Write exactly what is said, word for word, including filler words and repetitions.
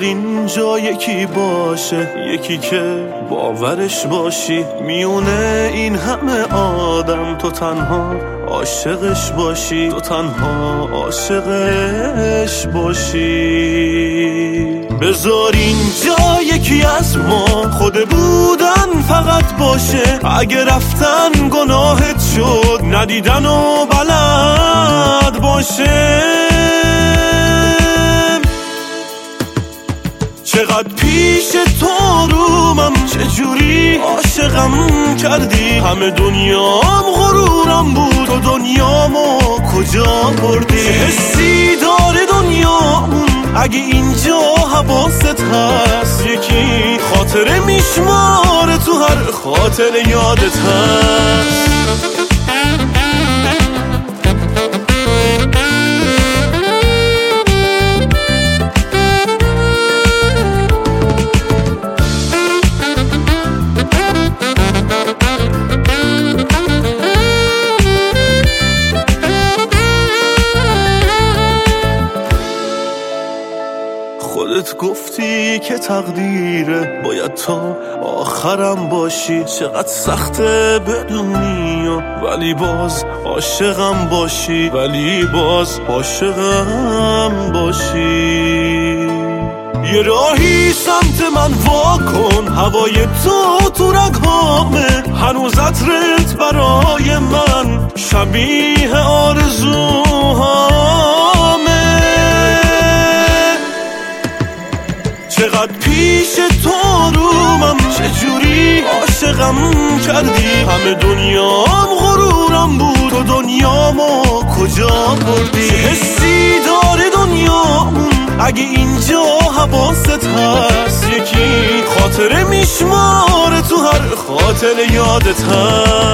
اینجا یکی باشه، یکی که باورش باشی میونه این همه آدم تو تنها عاشقش باشی، تو تنها عاشقش باشی. بذار اینجا یکی از ما خود بودن فقط باشه، اگه رفتن گناهت شد ندیدن و بلد باشه. چقدر پیش تو رومم، چجوری عاشقم کردی، همه دنیام غرورم بود تو دنیامو کجا بردی. چه حسی داره دنیامون اگه اینجا حواست هست، یکی خاطره میشماره تو هر خاطر یادت هست. خودت گفتی که تقدیره باید تا آخرم باشی، چقدر سخته بدونی ولی باز عاشقم باشی، ولی باز عاشقم باشی. یه راهی سمت من واکن، هوای تو تو رگامه، هنوز عطرت برای من شبیه آرزوهامه. چقدر پیش تو رومم، چجوری عاشقم کردی، همه دنیام غرورم بود تو دنیامو کجا بردی. چه حسی داره دنیامون اگه اینجا حواست هست، یکی خاطره میشماره تو هر خاطر یادت هست.